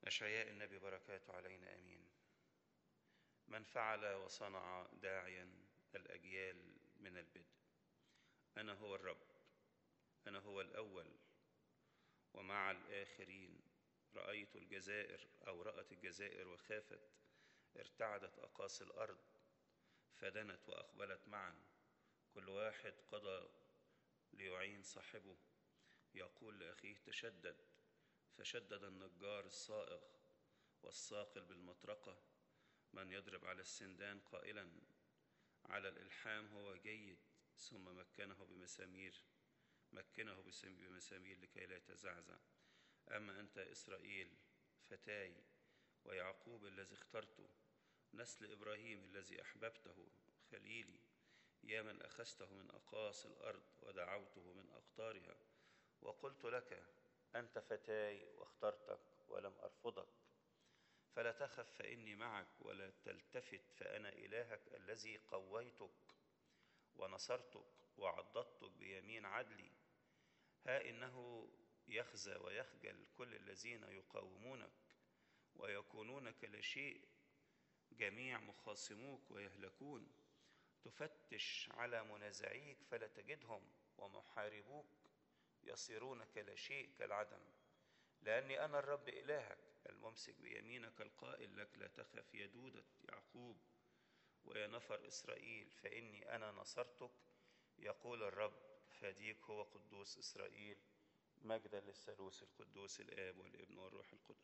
أشعياء النبي بركاته علينا أمين. من فعل وصنع داعيا الأجيال من البدء. أنا هو الرب، أنا هو الأول ومع الآخرين. رأيت الجزائر أو رأت الجزائر وخافت، ارتعدت أقاصي الأرض، فدنت وأقبلت معا، كل واحد قضى ليعين صاحبه. يقول لأخيه تشدد، فشدد النجار الصائغ والصاقل بالمطرقة. من يضرب على السندان قائلا على الإلحام هو جيد، ثم مكنه بمسامير لكي لا يتزعزع. أما أنت إسرائيل فتاي، ويعقوب الذي اخترته، نسل إبراهيم الذي أحببته، خليلي، يا من أخذته من أقاصي الأرض ودعوته من أقطارها، وقلت لك أنت فتاي واخترتك ولم أرفضك. فلا تخف فإني معك، ولا تلتفت فأنا إلهك الذي قويتك ونصرتك وعضدتك بيمين عدلي. ها إنه يخزى ويخجل كل الذين يقاومونك، ويكونون كلا شيء جميع مخاصموك ويهلكون. تفتش على منازعيك فلا تجدهم، ومحاربوك يصيرون كلا شيء كالعدم. لأني أنا الرب إلهك الممسك بيمينك القائل لك لا تخف يا دودة يعقوب ويا نفر إسرائيل، فإني أنا نصرتك، يقول الرب فديك هو قدوس إسرائيل. مجدا للثالوث القدوس الآب والابن والروح القدس.